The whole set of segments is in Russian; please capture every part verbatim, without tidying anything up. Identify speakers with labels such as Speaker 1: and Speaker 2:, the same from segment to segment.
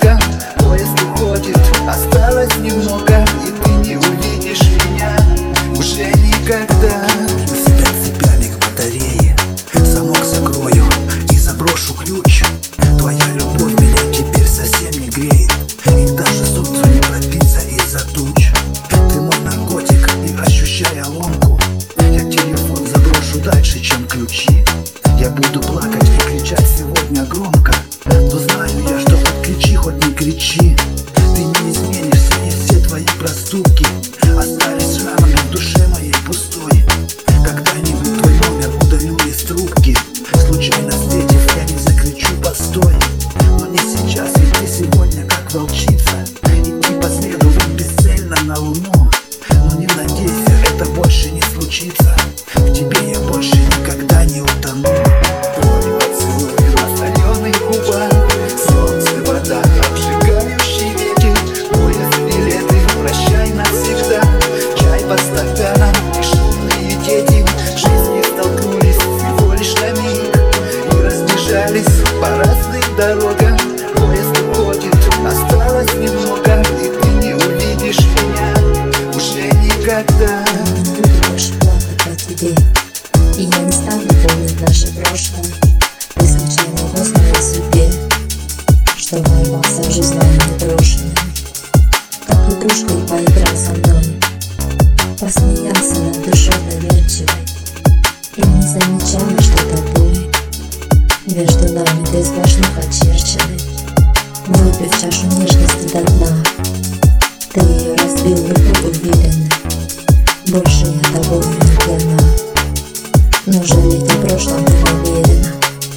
Speaker 1: дорога, поезд уходит, осталось немного, и ты не увидишь меня уже никогда.
Speaker 2: Спят цепями к батарее, замок закрою и заброшу ключ. Твоя любовь меня теперь совсем не греет, и даже солнцу не пробиться из-за туч. Ты мой наркотик, и ощущая ломку, я телефон заброшу дальше, чем ключи. Я буду плакать и кричать сегодня громко, но знаю я, что подключи, хоть не кричи. Ты не изменишься, и все твои проступки остались шрамами в душе моей пустой. Когда-нибудь твой номер удалю из трубки, случайно встретив, я не закричу постой. Но не сейчас, ведь ты сегодня как волчица, идти по следу бесцельно на луну. Но не надейся, это больше не случится, в тебе я больше никогда не утону.
Speaker 1: Твой поцелуй на соленых губах, солнце, вода, обжигающие веки, поезд, билеты, прощай навсегда, чай по стаканам и шумные дети в жизни столкнулись всего лишь на миг и разбежались по разным дорогам. Поезд уходит, осталось немного, и ты не увидишь меня уже никогда.
Speaker 3: Не буду больше плакать по тебе, и я не стану помнить наше прошлое. Ты случайно узнал о судьбе, что ворвался в жизнь моей непрошенной. Как игрушкой поиграл со мной, посмеялся над душой доверчивой, и не замечая, что тобой между нами ты сплошных очерченный. Выпив чашу нежности до дна, ты ее разбил в руку уверенно. Больше я тобой не пьяна, но жалеть о прошлом не намерена.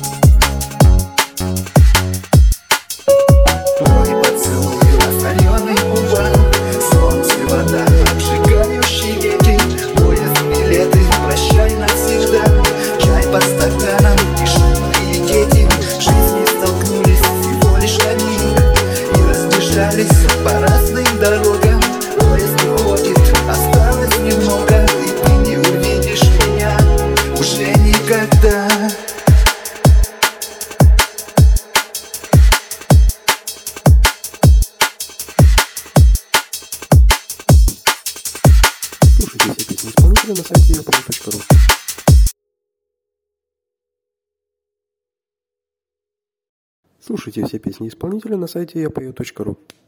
Speaker 1: Твой поцелуй на соленых губах, солнце, вода, обжигающие веки, поезд, билеты, прощай навсегда, чай по стаканам и шумные дети в жизни столкнулись всего лишь на миг и разбежались по разным дорогам. Поезд уходит, осталось немного, и ты не увидишь меня уже никогда.
Speaker 4: Слушайте все песни исполнителя на сайте я пою точка ру. Слушайте все песни исполнителя на сайте я пою точка ру.